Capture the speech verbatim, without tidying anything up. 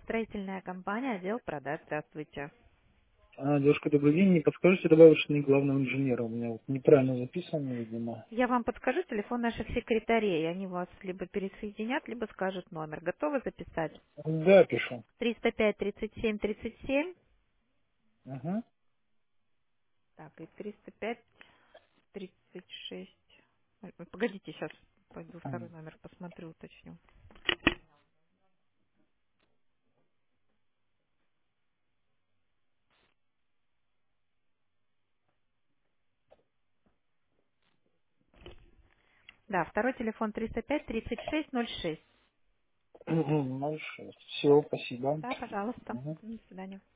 Строительная компания, отдел продаж. Здравствуйте. А, девушка, добрый день. Не подскажете добавочный главного инженера? У меня вот неправильно записано, видимо. Я вам подскажу телефон наших секретарей. Они вас либо пересоединят, либо скажут номер. Готовы записать? Да, пишу. триста пять тридцать семь тридцать семь. Угу. Так, и триста пять тридцать шесть. Ой, ой, Погодите, сейчас пойду второй номер посмотрю, уточню. Да, второй телефон триста пять тридцать шесть ноль шесть. Угу. Ну, все, спасибо. Да, пожалуйста. Мгм. До свидания.